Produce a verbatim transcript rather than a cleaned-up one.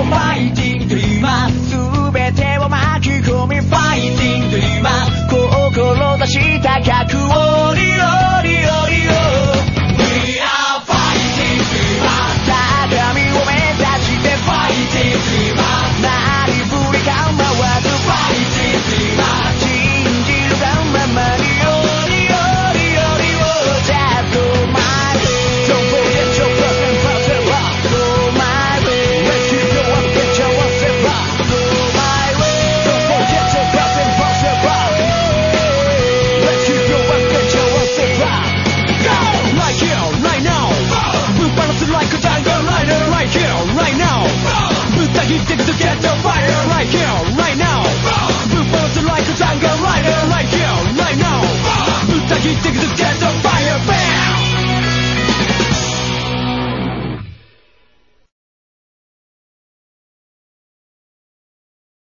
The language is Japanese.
ファイティングドリーマー全てを巻き込みファイティングドリーマー志高くおりおりおりお We are fighting dreamer 高みを目指してファイティングドリーマーなりふり構わずファイティングドリーマー信じるがままにおりおりおりお Just go my way Don't forget your first and first ever Go my way Let's keep your up get your once ever Go my way Don't forget your first and first ever Let's keep your up get your once ever Go! Right here, right now Move balance like a jungle rider Right here, right now ぶった切ってくと get the fire Right here, right now